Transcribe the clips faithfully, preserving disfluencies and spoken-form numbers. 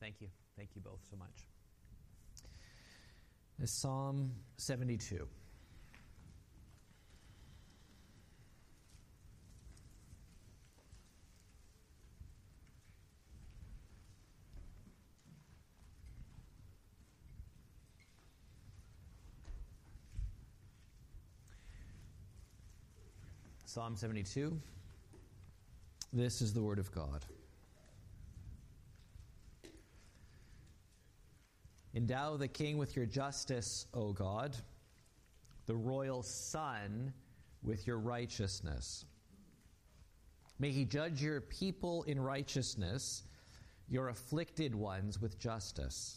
Thank you. Thank you both so much. Psalm seventy-two. Psalm seventy-two. This is the word of God. Endow the king with your justice, O God, the royal son with your righteousness. May he judge your people in righteousness, your afflicted ones with justice.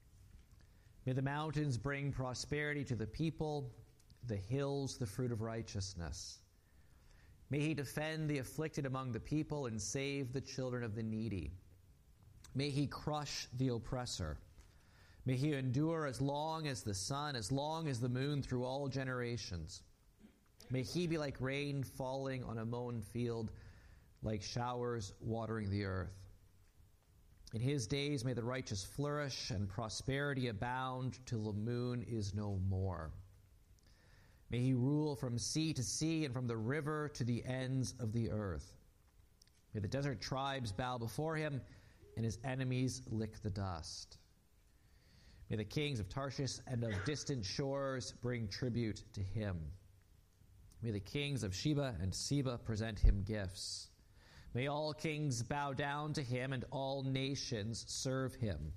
May the mountains bring prosperity to the people, the hills the fruit of righteousness. May he defend the afflicted among the people and save the children of the needy. May he crush the oppressor. May he endure as long as the sun, as long as the moon through all generations. May he be like rain falling on a mown field, like showers watering the earth. In his days may the righteous flourish and prosperity abound till the moon is no more. May he rule from sea to sea and from the river to the ends of the earth. May the desert tribes bow before him and his enemies lick the dust. May the kings of Tarshish and of distant shores bring tribute to him. May the kings of Sheba and Seba present him gifts. May all kings bow down to him and all nations serve him.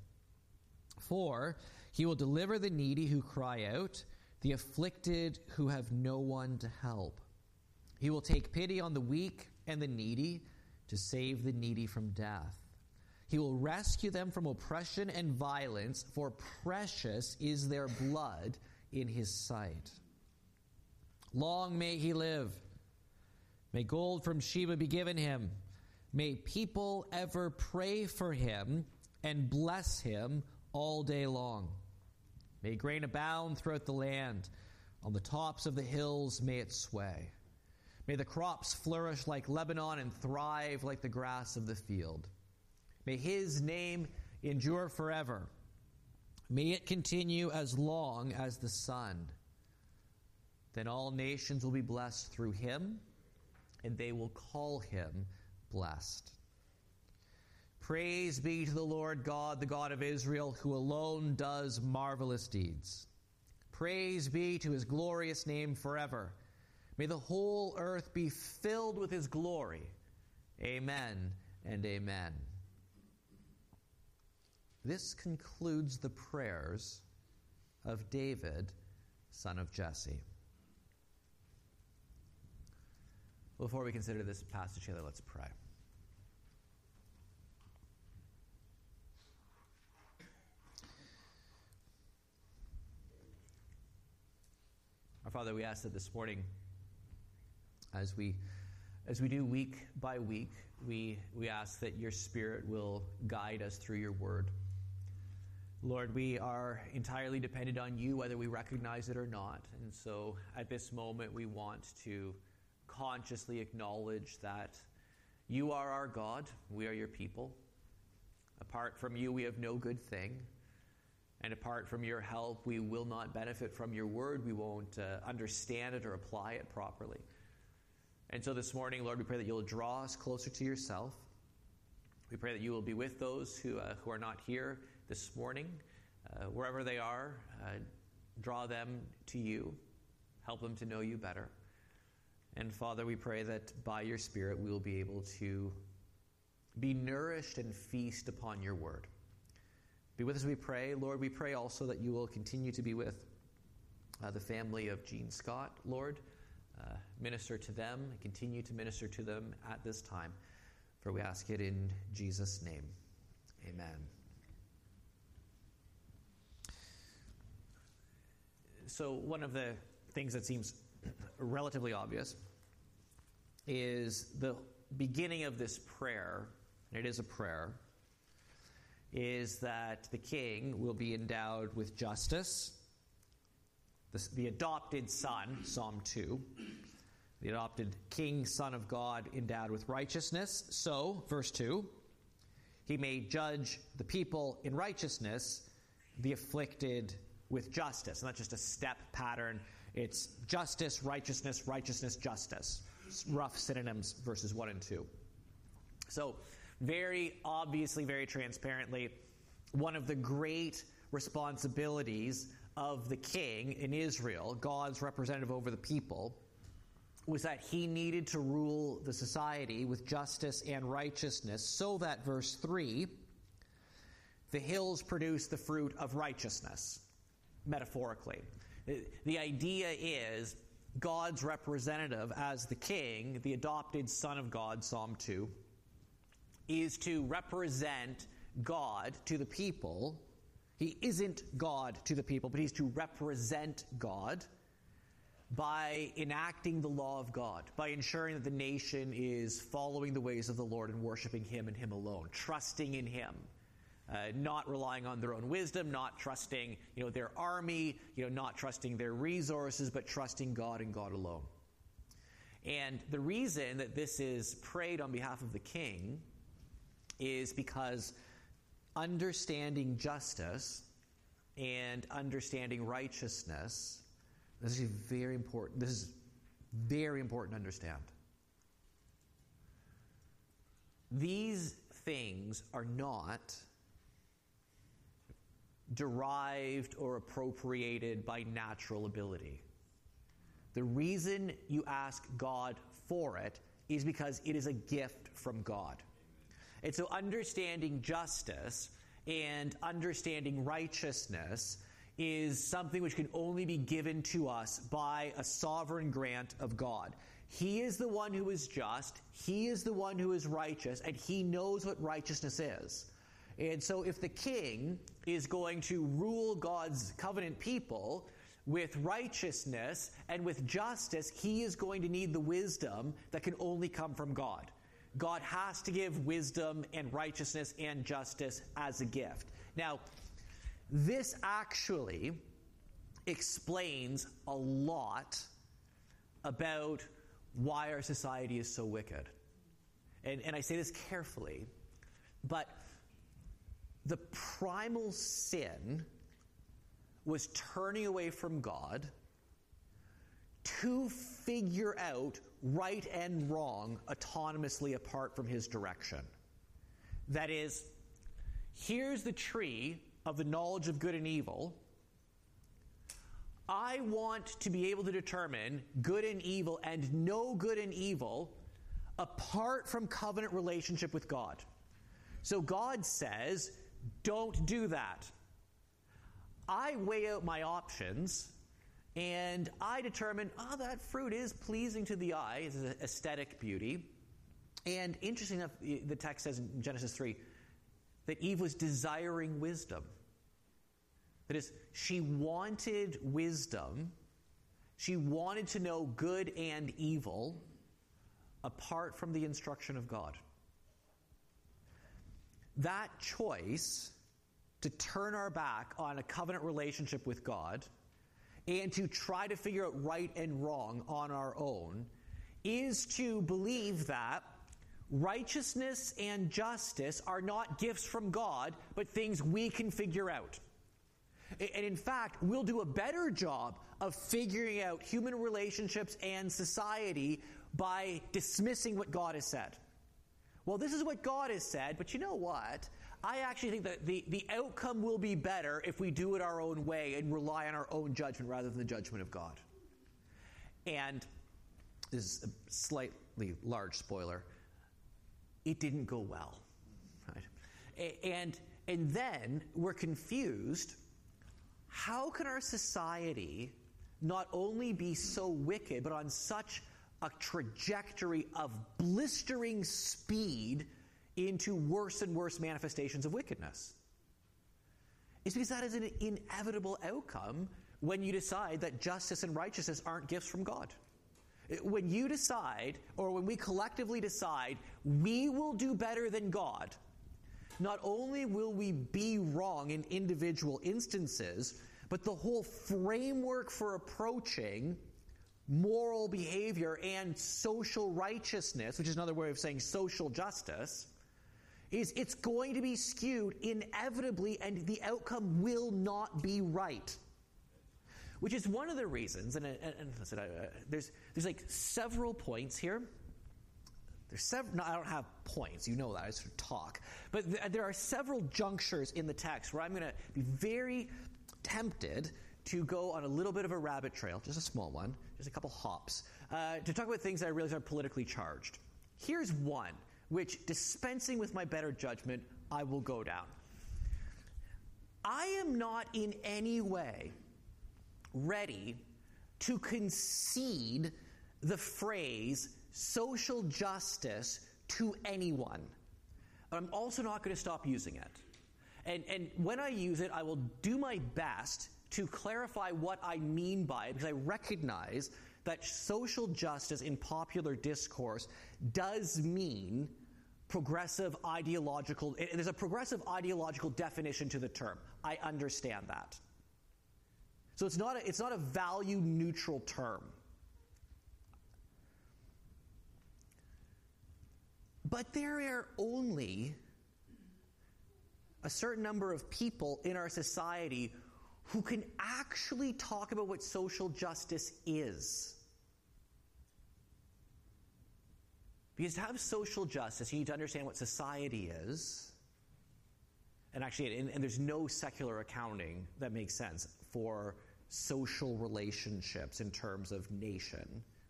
For he will deliver the needy who cry out, the afflicted who have no one to help. He will take pity on the weak and the needy to save the needy from death. He will rescue them from oppression and violence, for precious is their blood in his sight. Long may he live. May gold from Sheba be given him. May people ever pray for him and bless him all day long. May grain abound throughout the land. On the tops of the hills may it sway. May the crops flourish like Lebanon and thrive like the grass of the field. May his name endure forever. May it continue as long as the sun. Then all nations will be blessed through him, and they will call him blessed. Praise be to the Lord God, the God of Israel, who alone does marvelous deeds. Praise be to his glorious name forever. May the whole earth be filled with his glory. Amen and amen. This concludes the prayers of David, son of Jesse. Before we consider this passage together, let's pray. Our Father, we ask that this morning, as we as we do week by week, we we ask that your Spirit will guide us through your word. Lord, we are entirely dependent on you, whether we recognize it or not. And so at this moment, we want to consciously acknowledge that you are our God, we are your people. Apart from you, we have no good thing. And apart from your help, we will not benefit from your word. We won't uh, understand it or apply it properly. And so this morning, Lord, we pray that you'll draw us closer to yourself. We pray that you will be with those who uh, who are not here this morning. Uh, wherever they are, uh, draw them to you. Help them to know you better. And Father, we pray that by your Spirit we will be able to be nourished and feast upon your word. Be with us, we pray. Lord, we pray also that you will continue to be with uh, the family of Gene Scott, Lord. Uh, minister to them and continue to minister to them at this time. For we ask it in Jesus' name. Amen. So one of the things that seems relatively obvious is the beginning of this prayer, and it is a prayer, is that the king will be endowed with justice. The, the adopted son, Psalm two, the adopted king, son of God, endowed with righteousness. So, verse two, he may judge the people in righteousness, the afflicted with justice. And that's just a step pattern. It's justice, righteousness, righteousness, justice. Rough synonyms, verses one and two. So, very obviously, very transparently, one of the great responsibilities of the king in Israel, God's representative over the people, was that he needed to rule the society with justice and righteousness so that, verse three, the hills produce the fruit of righteousness, metaphorically. The idea is God's representative as the king, the adopted son of God, Psalm two, is to represent God to the people. He isn't God to the people, but he's to represent God by enacting the law of God, by ensuring that the nation is following the ways of the Lord and worshiping him and him alone, trusting in him, uh, not relying on their own wisdom, not trusting, you know, their army, you know, not trusting their resources, but trusting God and God alone. And the reason that this is prayed on behalf of the king is because understanding justice and understanding righteousness, this is very important. This is very important to understand. These things are not derived or appropriated by natural ability. The reason you ask God for it is because it is a gift from God. And so understanding justice and understanding righteousness is something which can only be given to us by a sovereign grant of God. He is the one who is just, he is the one who is righteous, and he knows what righteousness is. And so if the king is going to rule God's covenant people with righteousness and with justice, he is going to need the wisdom that can only come from God. God has to give wisdom and righteousness and justice as a gift. Now, this actually explains a lot about why our society is so wicked. And, and I say this carefully, but the primal sin was turning away from God to figure out right and wrong autonomously apart from his direction. That is, here's the tree of the knowledge of good and evil. I want to be able to determine good and evil and know good and evil apart from covenant relationship with God. So God says, don't do that. I weigh out my options and I determine, oh, that fruit is pleasing to the eye, it's an aesthetic beauty. And interesting enough, the text says in Genesis three, that Eve was desiring wisdom. That is, she wanted wisdom. She wanted to know good and evil apart from the instruction of God. That choice to turn our back on a covenant relationship with God and to try to figure out right and wrong on our own is to believe that righteousness and justice are not gifts from God, but things we can figure out. And in fact, we'll do a better job of figuring out human relationships and society by dismissing what God has said. Well, this is what God has said, but you know what? I actually think that the, the outcome will be better if we do it our own way and rely on our own judgment rather than the judgment of God. And this is a slightly large spoiler. It didn't go well. Right? And, and then we're confused. How can our society not only be so wicked, but on such a trajectory of blistering speed into worse and worse manifestations of wickedness? It's because that is an inevitable outcome when you decide that justice and righteousness aren't gifts from God. When you decide, or when we collectively decide, we will do better than God, not only will we be wrong in individual instances, but the whole framework for approaching moral behavior and social righteousness, which is another way of saying social justice, is it's going to be skewed inevitably, and the outcome will not be right. Which is one of the reasons, and, and, and listen, uh, there's there's like several points here. There's several. No, I don't have points. You know that. I sort of talk. But th- there are several junctures in the text where I'm going to be very tempted to go on a little bit of a rabbit trail, just a small one, just a couple hops, uh, to talk about things that I realize are politically charged. Here's one, which, dispensing with my better judgment, I will go down. I am not in any way ready to concede the phrase social justice to anyone. I'm also not going to stop using it. And, and when I use it, I will do my best to clarify what I mean by it, because I recognize that social justice in popular discourse does mean progressive ideological, there's a progressive ideological definition to the term. I understand that. So it's not a, it's not a value neutral term. But there are only a certain number of people in our society who can actually talk about what social justice is. Because to have social justice, you need to understand what society is. And actually, and, and there's no secular accounting that makes sense for social relationships in terms of nation.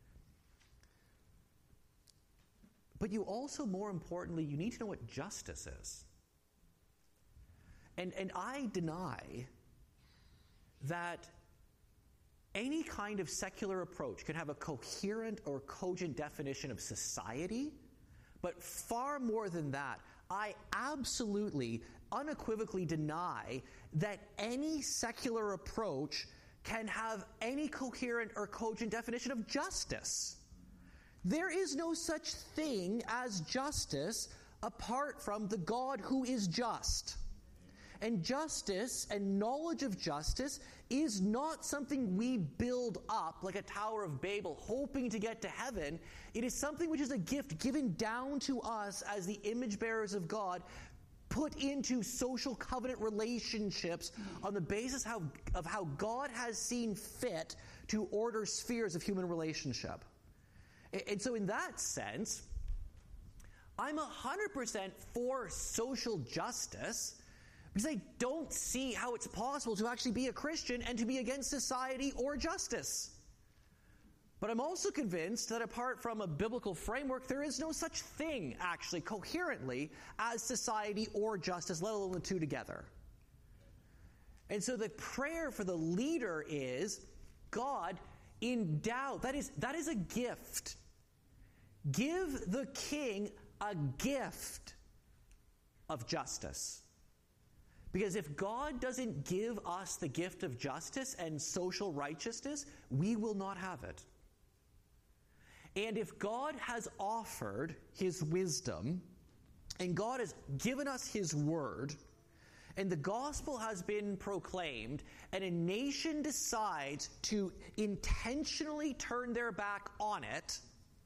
But you also, more importantly, you need to know what justice is. And, and I deny that any kind of secular approach can have a coherent or cogent definition of society, but far more than that, I absolutely, unequivocally deny that any secular approach can have any coherent or cogent definition of justice. There is no such thing as justice apart from the God who is just. And justice and knowledge of justice is not something we build up like a Tower of Babel, hoping to get to heaven. It is something which is a gift given down to us as the image bearers of God, put into social covenant relationships on the basis how, of how God has seen fit to order spheres of human relationship. And so in that sense, I'm one hundred percent for social justice, because I don't see how it's possible to actually be a Christian and to be against society or justice. But I'm also convinced that apart from a biblical framework, there is no such thing, actually, coherently, as society or justice, let alone the two together. And so the prayer for the leader is, God, endow, that is, that is a gift. Give the king a gift of justice. Because if God doesn't give us the gift of justice and social righteousness, we will not have it. And if God has offered his wisdom, and God has given us his word, and the gospel has been proclaimed, and a nation decides to intentionally turn their back on it,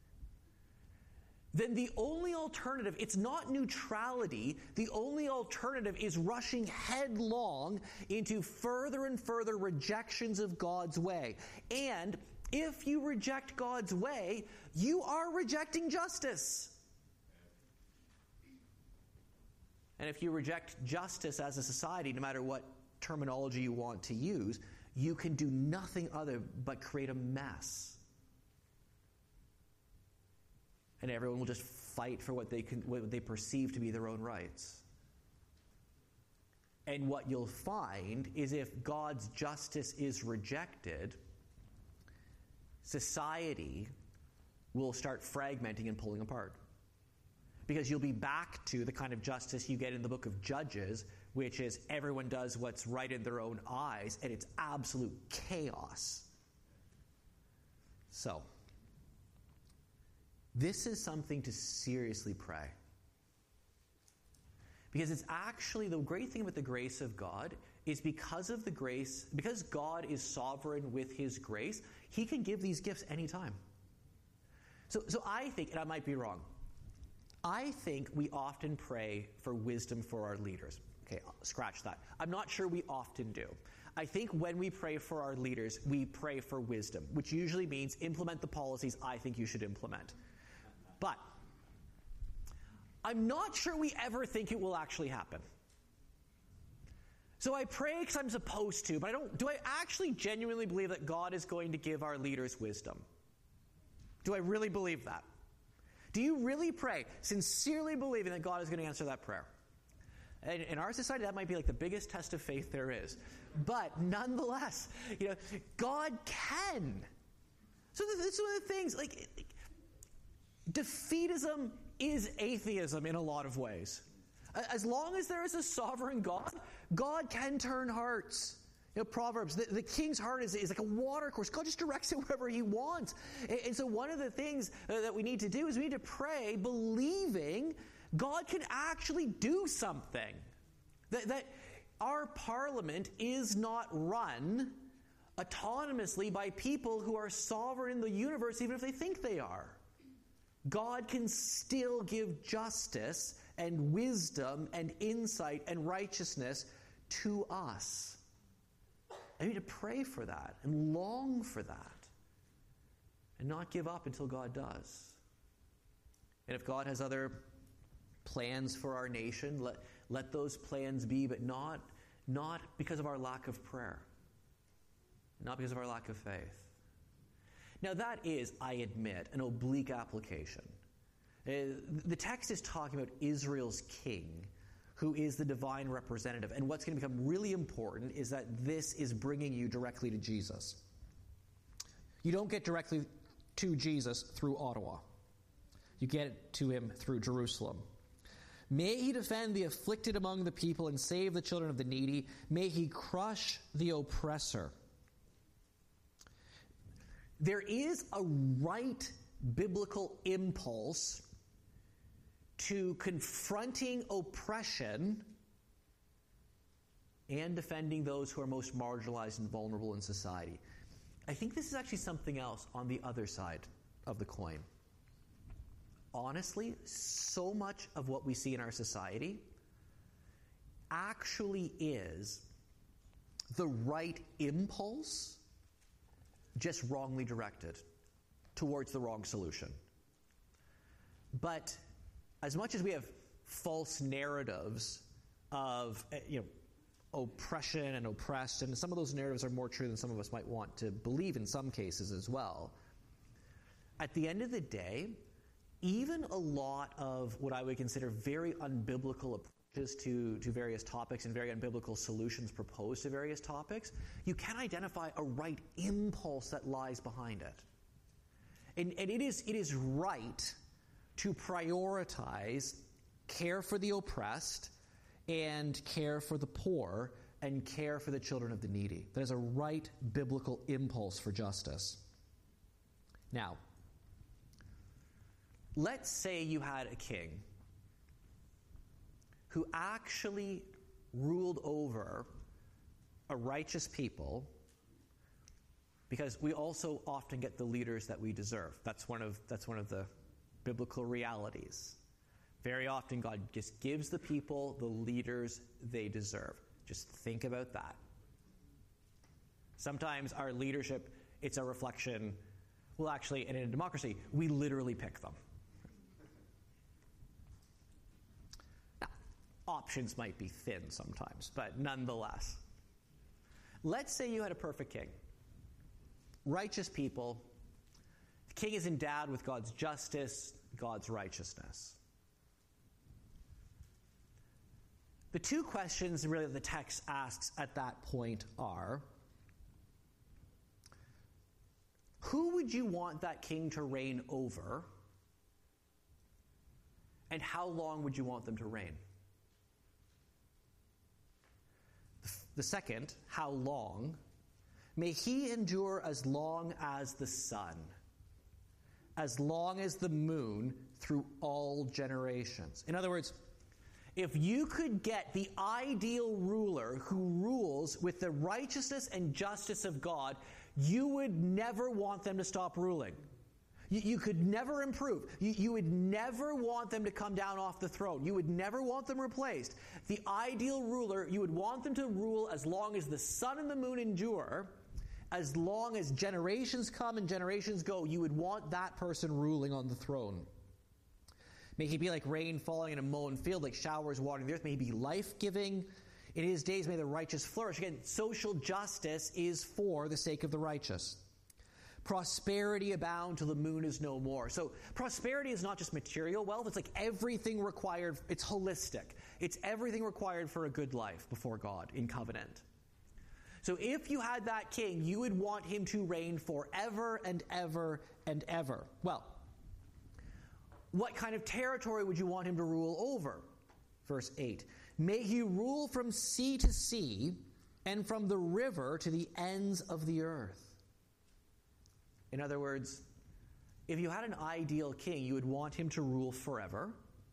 then the only alternative, it's not neutrality, the only alternative is rushing headlong into further and further rejections of God's way. And if you reject God's way, you are rejecting justice. And if you reject justice as a society, no matter what terminology you want to use, you can do nothing other but create a mess. And everyone will just fight for what they can, what they perceive to be their own rights. And what you'll find is if God's justice is rejected, society will start fragmenting and pulling apart. Because you'll be back to the kind of justice you get in the book of Judges, which is everyone does what's right in their own eyes, and it's absolute chaos. So, this is something to seriously pray. Because it's actually, the great thing about the grace of God is because of the grace, because God is sovereign with his grace, he can give these gifts anytime. So, so I think, and I might be wrong, I think we often pray for wisdom for our leaders. Okay, scratch that. I'm not sure we often do. I think when we pray for our leaders, we pray for wisdom, which usually means implement the policies I think you should implement. But I'm not sure we ever think it will actually happen. So I pray because I'm supposed to, but I don't. Do I actually genuinely believe that God is going to give our leaders wisdom? Do I really believe that? Do you really pray, sincerely believing that God is going to answer that prayer? And in our society, that might be like the biggest test of faith there is. But nonetheless, you know, God can. So this is one of the things, like, defeatism is atheism in a lot of ways. As long as there is a sovereign God, God can turn hearts. You know, Proverbs, the, the king's heart is, is like a water course. God just directs it wherever he wants. And, and so one of the things uh, that we need to do is we need to pray believing God can actually do something. That, that our parliament is not run autonomously by people who are sovereign in the universe, even if they think they are. God can still give justice and wisdom and insight and righteousness to us. I need to pray for that and long for that and not give up until God does. And if God has other plans for our nation, let, let those plans be, but not, not because of our lack of prayer, not because of our lack of faith. Now that is, I admit, an oblique application. Uh, the text is talking about Israel's king, who is the divine representative. And what's going to become really important is that this is bringing you directly to Jesus. You don't get directly to Jesus through Ottawa. You get to him through Jerusalem. May he defend the afflicted among the people and save the children of the needy. May he crush the oppressor. There is a right biblical impulse to confronting oppression and defending those who are most marginalized and vulnerable in society. I think this is actually something else on the other side of the coin. Honestly, so much of what we see in our society actually is the right impulse, just wrongly directed towards the wrong solution. But as much as we have false narratives of, you know, oppression and oppressed, and some of those narratives are more true than some of us might want to believe in some cases as well, at the end of the day, even a lot of what I would consider very unbiblical approaches to, to various topics and very unbiblical solutions proposed to various topics, you can identify a right impulse that lies behind it. And, and it is it is right to prioritize care for the oppressed and care for the poor and care for the children of the needy. That is a right biblical impulse for justice. Now, let's say you had a king who actually ruled over a righteous people, because we also often get the leaders that we deserve. That's one of that's one of the biblical realities. Very often God just gives the people the leaders they deserve. Just think about that. Sometimes our leadership, it's a reflection, well actually, and in a democracy, we literally pick them. Now, options might be thin sometimes, but nonetheless. Let's say you had a perfect king. Righteous people. The king is endowed with God's justice, God's righteousness. The two questions really the text asks at that point are, who would you want that king to reign over? And how long would you want them to reign? The second, how long? May he endure as long as the sun, as long as the moon, through all generations. In other words, if you could get the ideal ruler who rules with the righteousness and justice of God, you would never want them to stop ruling. You, you could never improve. You, you would never want them to come down off the throne. You would never want them replaced. The ideal ruler, you would want them to rule as long as the sun and the moon endure, as long as generations come and generations go. You would want that person ruling on the throne. May he be like rain falling in a mown field, like showers watering the earth. May he be life-giving. In his days may the righteous flourish. Again, social justice is for the sake of the righteous. Prosperity abound till the moon is no more. So prosperity is not just material wealth. It's like everything required. It's holistic. It's everything required for a good life before God in covenant. So if you had that king, you would want him to reign forever and ever and ever. Well, what kind of territory would you want him to rule over? Verse eight. May he rule from sea to sea and from the river to the ends of the earth. In other words, if you had an ideal king, you would want him to rule forever,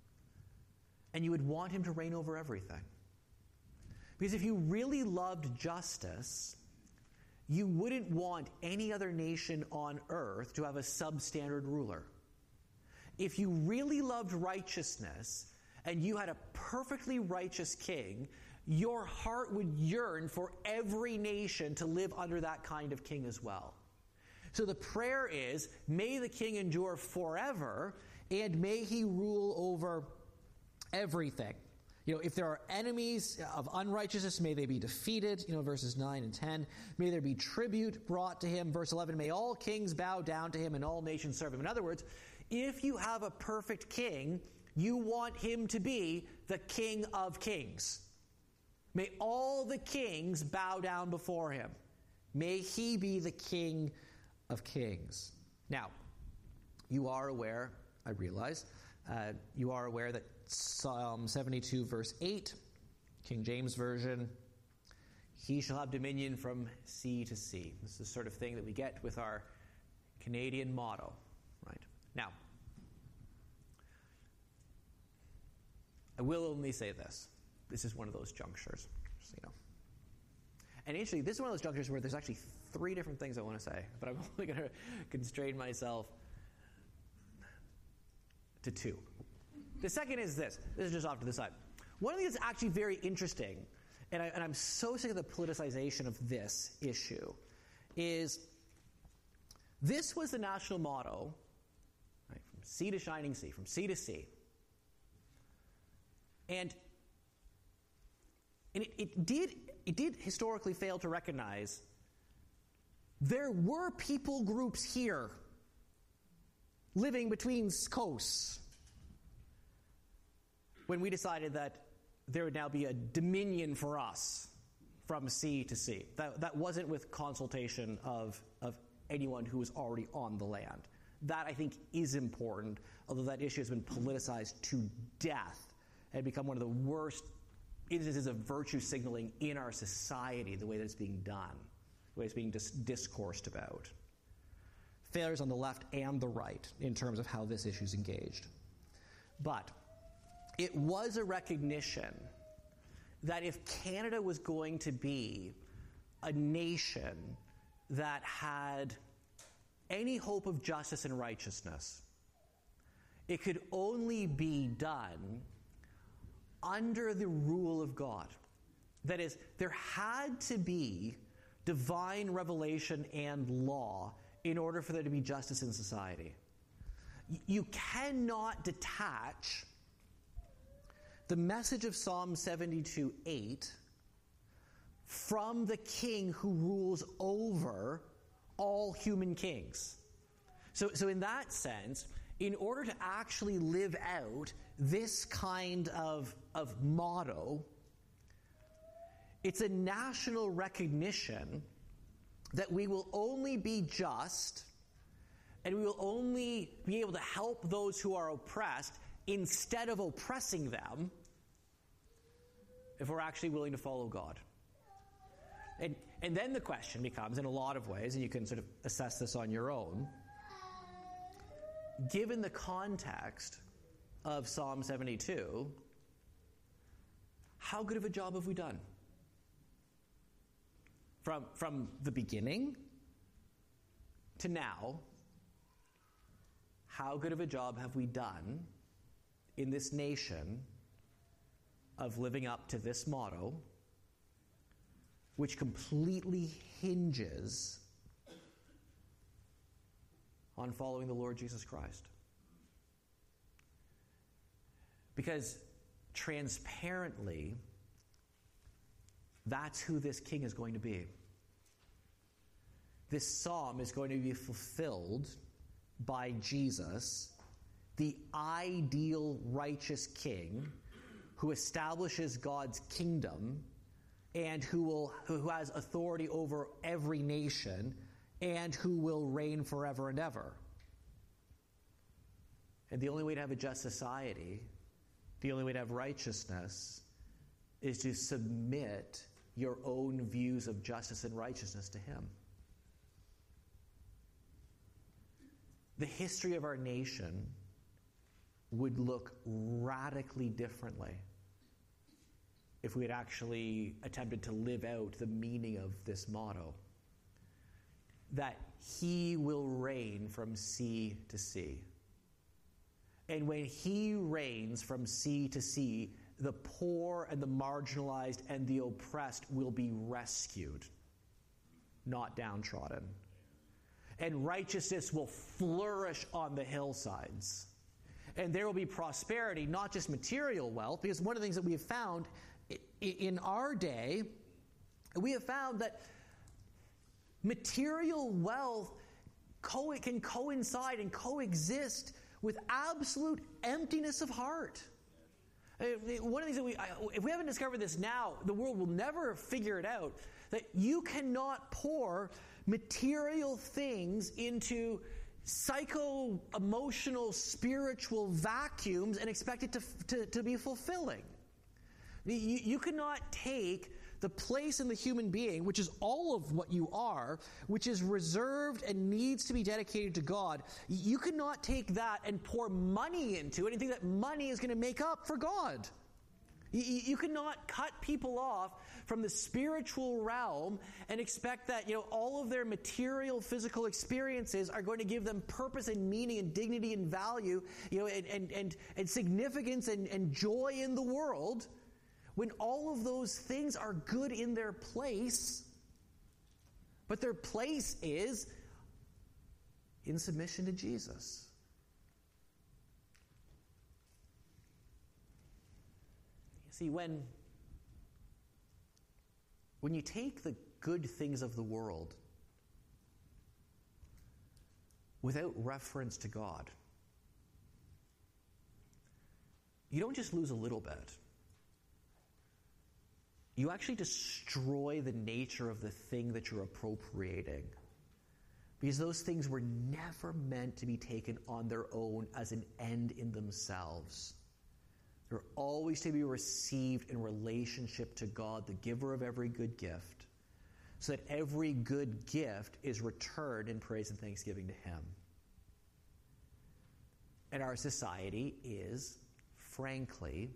and you would want him to reign over everything. Because if you really loved justice, you wouldn't want any other nation on earth to have a substandard ruler. If you really loved righteousness and you had a perfectly righteous king, your heart would yearn for every nation to live under that kind of king as well. So the prayer is, may the king endure forever, and may he rule over everything. You know, if there are enemies of unrighteousness, may they be defeated, you know, verses nine and ten. May there be tribute brought to him, verse eleven. May all kings bow down to him and all nations serve him. In other words, if you have a perfect king, you want him to be the King of Kings. May all the kings bow down before him. May he be the King of Kings. Now, you are aware, I realize, uh, you are aware that Psalm seventy-two, verse eight, King James Version, he shall have dominion from sea to sea. This is the sort of thing that we get with our Canadian motto, right? Now, I will only say this. This is one of those junctures, just so you know. And actually, this is one of those junctures where there's actually three different things I want to say, but I'm only going to constrain myself to two. The second is this. This is just off to the side. One of the things that's actually very interesting, and, I, and I'm so sick of the politicization of this issue, is this was the national motto, right, from sea to shining sea, from sea to sea. And, and it, it did it did historically fail to recognize there were people groups here living between coasts when we decided that there would now be a dominion for us from sea to sea. That, that wasn't with consultation of, of anyone who was already on the land. That, I think, is important, although that issue has been politicized to death and become one of the worst instances of virtue signaling in our society, the way that it's being done, the way it's being dis- discoursed about. Failures on the left and the right in terms of how this issue is engaged. But it was a recognition that if Canada was going to be a nation that had any hope of justice and righteousness, it could only be done under the rule of God. That is, there had to be divine revelation and law in order for there to be justice in society. You cannot detach the message of Psalm seventy-two eight from the king who rules over all human kings. So, so in that sense, in order to actually live out this kind of, of motto, it's a national recognition that we will only be just and we will only be able to help those who are oppressed instead of oppressing them if we're actually willing to follow God. And, and then the question becomes, in a lot of ways, and you can sort of assess this on your own, given the context of Psalm seventy-two, how good of a job have we done? From, from the beginning to now, how good of a job have we done in this nation of living up to this motto, which completely hinges on following the Lord Jesus Christ? Because transparently, that's who this king is going to be. This psalm is going to be fulfilled by Jesus, the ideal righteous king who establishes God's kingdom and who will who has authority over every nation and who will reign forever and ever. And the only way to have a just society, the only way to have righteousness, is to submit your own views of justice and righteousness to him. The history of our nation would look radically differently if we had actually attempted to live out the meaning of this motto, that he will reign from sea to sea. And when he reigns from sea to sea, the poor and the marginalized and the oppressed will be rescued, not downtrodden. And righteousness will flourish on the hillsides. And there will be prosperity, not just material wealth, because one of the things that we have found in our day, we have found that material wealth co- can coincide and coexist with absolute emptiness of heart. One of the things that we, if we haven't discovered this now, the world will never figure it out, that you cannot pour material things into psycho-emotional, spiritual vacuums and expect it to, to, to be fulfilling. You, you cannot take the place in the human being, which is all of what you are, which is reserved and needs to be dedicated to God. You cannot take that and pour money into it and think that money is going to make up for God. You, you cannot cut people off from the spiritual realm and expect that, you know, all of their material, physical experiences are going to give them purpose and meaning and dignity and value, you know, and and and, and significance and, and joy in the world, when all of those things are good in their place, but their place is in submission to Jesus. You see, when When you take the good things of the world without reference to God, you don't just lose a little bit. You actually destroy the nature of the thing that you're appropriating. Because those things were never meant to be taken on their own as an end in themselves. They're always to be received in relationship to God, the giver of every good gift, so that every good gift is returned in praise and thanksgiving to him. And our society is, frankly,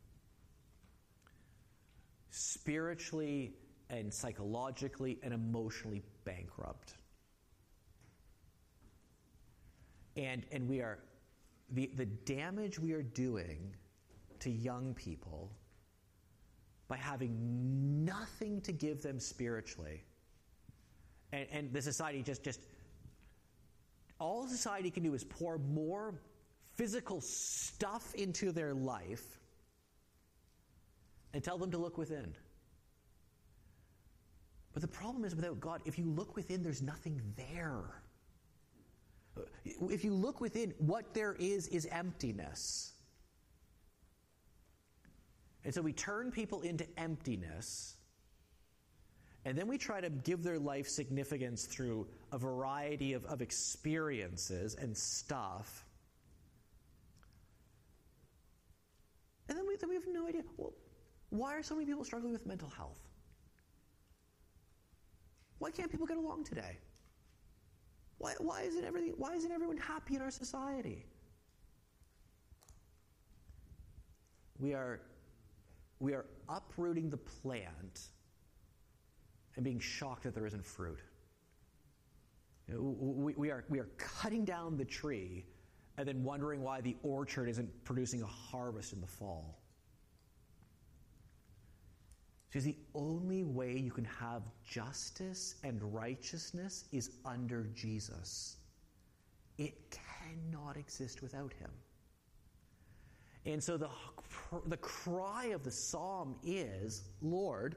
spiritually and psychologically and emotionally bankrupt. And, and we are, the, the damage we are doing to young people by having nothing to give them spiritually. And, and the society just, just, all society can do is pour more physical stuff into their life and tell them to look within. But the problem is, without God, if you look within, there's nothing there. If you look within, what there is is emptiness. And so we turn people into emptiness, and then we try to give their life significance through a variety of, of experiences and stuff. And then we, then we have no idea, well, why are so many people struggling with mental health? Why can't people get along today? Why, why isn't everything, why isn't everyone happy in our society? We are We are uprooting the plant and being shocked that there isn't fruit. You know, we, we, are, we are cutting down the tree and then wondering why the orchard isn't producing a harvest in the fall. Because the only way you can have justice and righteousness is under Jesus. It cannot exist without him. And so the, the cry of the psalm is, Lord,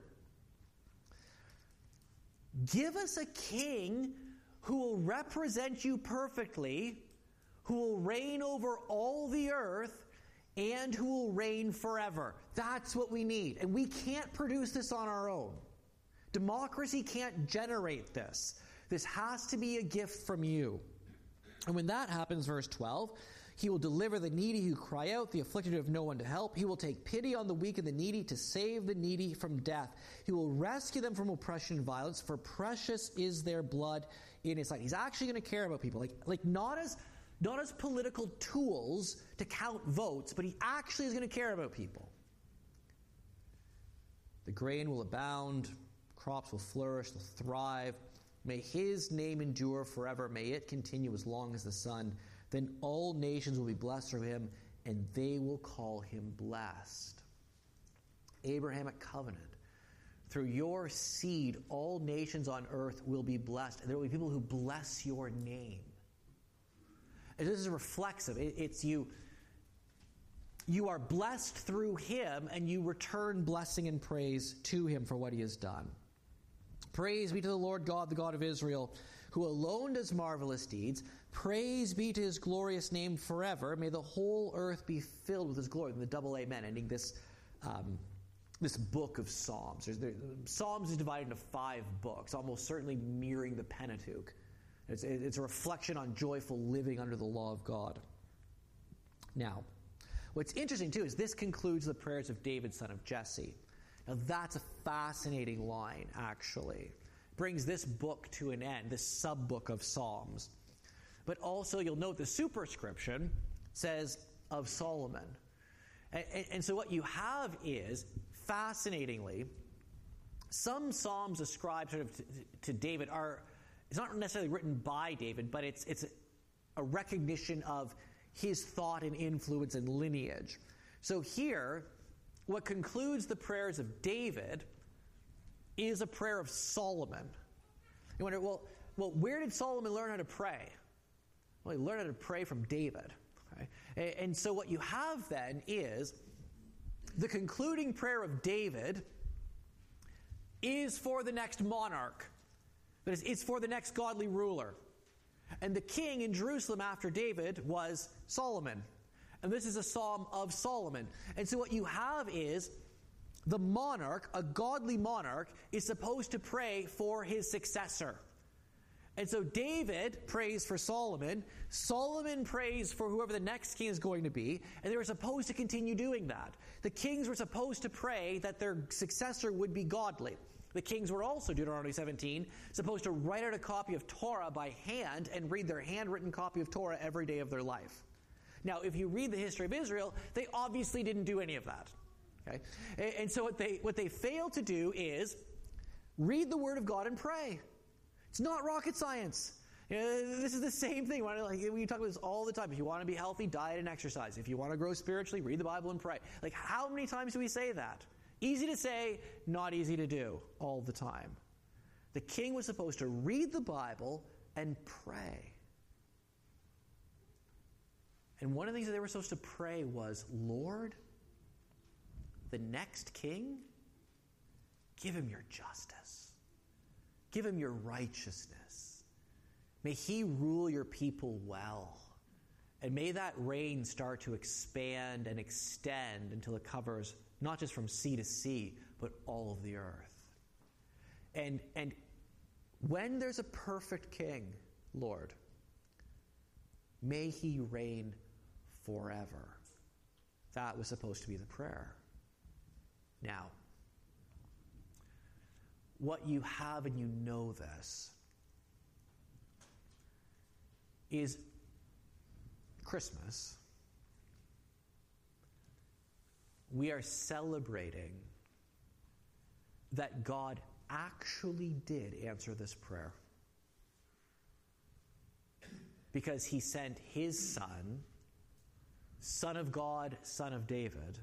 give us a king who will represent you perfectly, who will reign over all the earth, and who will reign forever. That's what we need. And we can't produce this on our own. Democracy can't generate this. This has to be a gift from you. And when that happens, verse twelve, he will deliver the needy who cry out, the afflicted who have no one to help. He will take pity on the weak and the needy to save the needy from death. He will rescue them from oppression and violence, for precious is their blood in his sight. He's actually going to care about people. Like, like not as... Not as political tools to count votes, but he actually is going to care about people. The grain will abound, crops will flourish, they'll thrive. May his name endure forever. May it continue as long as the sun. Then all nations will be blessed through him, and they will call him blessed. Abrahamic covenant. Through your seed, all nations on earth will be blessed. And there will be people who bless your name. And this is reflexive. It, it's you. You are blessed through him, and you return blessing and praise to him for what he has done. Praise be to the Lord God, the God of Israel, who alone does marvelous deeds. Praise be to his glorious name forever. May the whole earth be filled with his glory. The double amen, ending this um, this book of Psalms. There's, there, Psalms is divided into five books, almost certainly mirroring the Pentateuch. It's, it's a reflection on joyful living under the law of God. Now, what's interesting too is this concludes the prayers of David, son of Jesse. Now that's a fascinating line, actually. Brings this book to an end, this sub-book of Psalms. But also, you'll note the superscription says, of Solomon. And, and, and so what you have is, fascinatingly, some Psalms ascribed sort of to, to David are... It's not necessarily written by David, but it's it's a recognition of his thought and influence and lineage. So here, what concludes the prayers of David is a prayer of Solomon. You wonder, well, well, where did Solomon learn how to pray? Well, he learned how to pray from David. Okay? And so what you have then is the concluding prayer of David is for the next monarch. But it's for the next godly ruler. And the king in Jerusalem after David was Solomon. And this is a psalm of Solomon. And so what you have is the monarch, a godly monarch, is supposed to pray for his successor. And so David prays for Solomon. Solomon prays for whoever the next king is going to be. And they were supposed to continue doing that. The kings were supposed to pray that their successor would be godly. The kings were also, Deuteronomy seventeen, supposed to write out a copy of Torah by hand and read their handwritten copy of Torah every day of their life. Now, if you read the history of Israel, they obviously didn't do any of that. Okay? And so what they what they failed to do is read the Word of God and pray. It's not rocket science. You know, this is the same thing. Like, we talk about this all the time. If you want to be healthy, diet and exercise. If you want to grow spiritually, read the Bible and pray. Like, how many times do we say that? Easy to say, not easy to do all the time. The king was supposed to read the Bible and pray. And one of the things that they were supposed to pray was, Lord, the next king, give him your justice. Give him your righteousness. May he rule your people well. And may that reign start to expand and extend until it covers not just from sea to sea, but all of the earth. And, and when there's a perfect king, Lord, may he reign forever. That was supposed to be the prayer. Now, what you have, and you know this, is Christmas. We are celebrating that God actually did answer this prayer. because he sent his Son, Son of God, Son of David,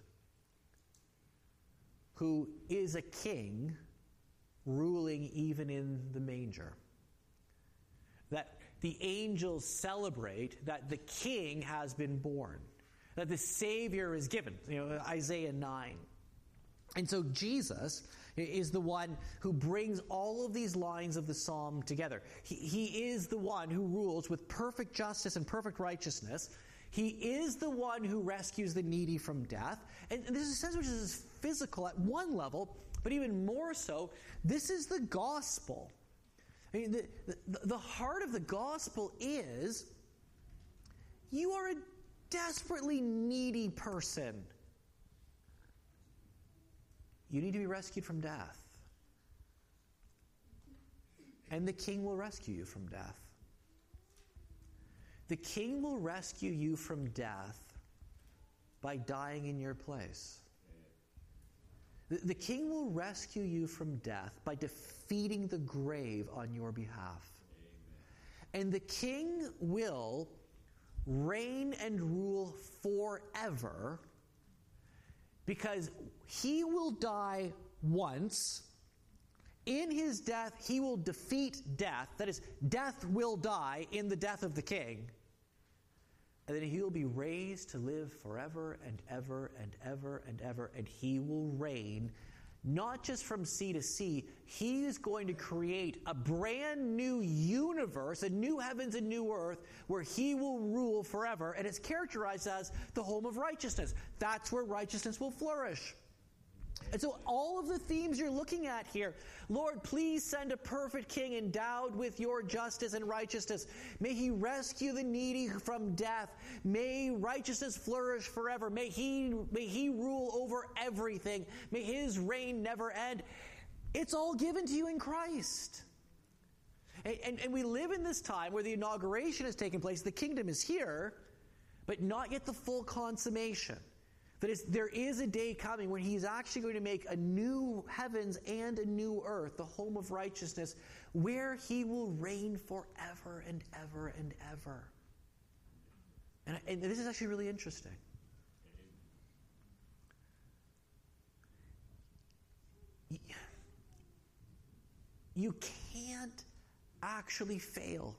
who is a king ruling even in the manger. That the angels celebrate that the king has been born, that the Savior is given, you know, Isaiah nine. And so Jesus is the one who brings all of these lines of the psalm together. He, he is the one who rules with perfect justice and perfect righteousness. He is the one who rescues the needy from death. And this is a sense which is physical at one level, but even more so, this is the gospel. I mean, the, the, the heart of the gospel is you are a desperately needy person. You need to be rescued from death. And the king will rescue you from death. The king will rescue you from death by dying in your place. The, the king will rescue you from death by defeating the grave on your behalf. Amen. And the king will reign and rule forever because he will die once. In his death, he will defeat death. That is, death will die in the death of the king. And then he will be raised to live forever and ever and ever and ever. And he will reign not just from sea to sea. He is going to create a brand new universe, a new heavens and new earth, where he will rule forever. And it's characterized as the home of righteousness. That's where righteousness will flourish. And so all of the themes you're looking at here, Lord, please send a perfect king endowed with your justice and righteousness. May he rescue the needy from death. May righteousness flourish forever. May he, may he rule over everything. May his reign never end. It's all given to you in Christ. And, and, and we live in this time where the inauguration has taken place. The kingdom is here, but not yet the full consummation. That is, there is a day coming when he's actually going to make a new heavens and a new earth, the home of righteousness, where he will reign forever and ever and ever. And, and this is actually really interesting. You can't actually fail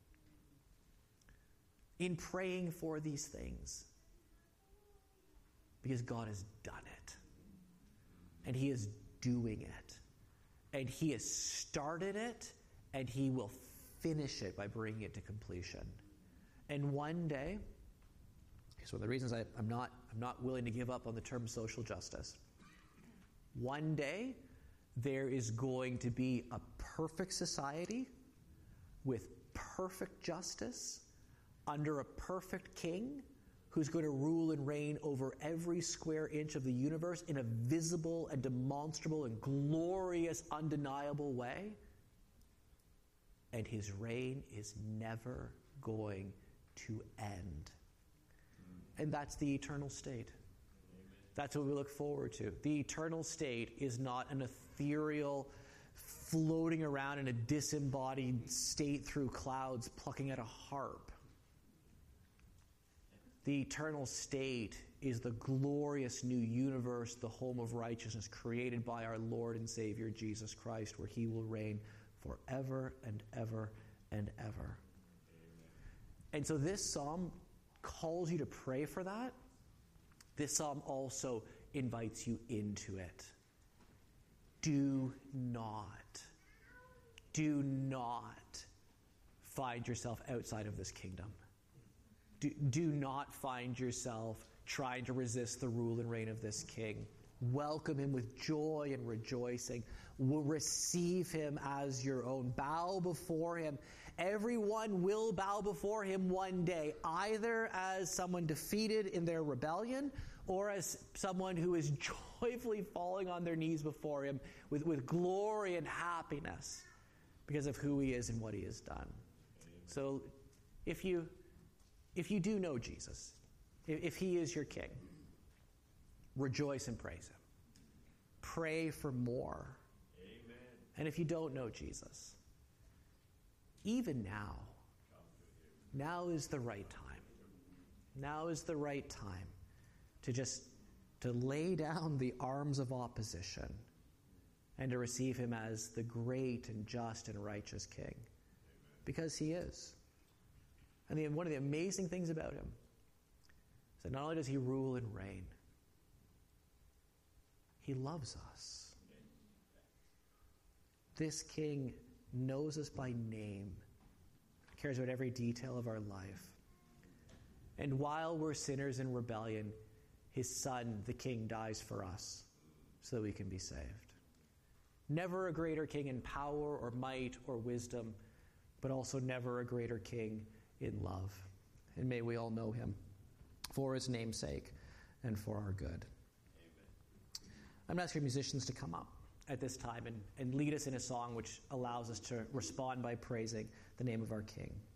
in praying for these things. Because God has done it. And he is doing it. And he has started it. And he will finish it by bringing it to completion. And one day, here's one of the reasons I, I'm not, I'm not willing to give up on the term social justice. One day, there is going to be a perfect society with perfect justice under a perfect king who's going to rule and reign over every square inch of the universe in a visible and demonstrable and glorious, undeniable way. And his reign is never going to end. And that's the eternal state. That's what we look forward to. The eternal state is not an ethereal, floating around in a disembodied state through clouds, plucking at a harp. The eternal state is the glorious new universe, the home of righteousness created by our Lord and Savior Jesus Christ, where he will reign forever and ever and ever. Amen. And so this psalm calls you to pray for that. This psalm also invites you into it. Do not, do not find yourself outside of this kingdom. Do, do not find yourself trying to resist the rule and reign of this king. Welcome him with joy and rejoicing. Will receive him as your own. Bow before him. Everyone will bow before him one day, either as someone defeated in their rebellion or as someone who is joyfully falling on their knees before him with, with glory and happiness because of who he is and what he has done. So if you... If you do know Jesus, if he is your king, rejoice and praise him. Pray for more. Amen. And if you don't know Jesus, even now, now is the right time. Now is the right time to just to lay down the arms of opposition and to receive him as the great and just and righteous King. Because he is. And the, one of the amazing things about him is that not only does he rule and reign, he loves us. This King knows us by name, cares about every detail of our life. And while we're sinners in rebellion, his Son, the King, dies for us so that we can be saved. Never a greater King in power or might or wisdom, but also never a greater King in love. And may we all know him for his name's sake and for our good. Amen. I'm going to ask your musicians to come up at this time and, and lead us in a song which allows us to respond by praising the name of our King.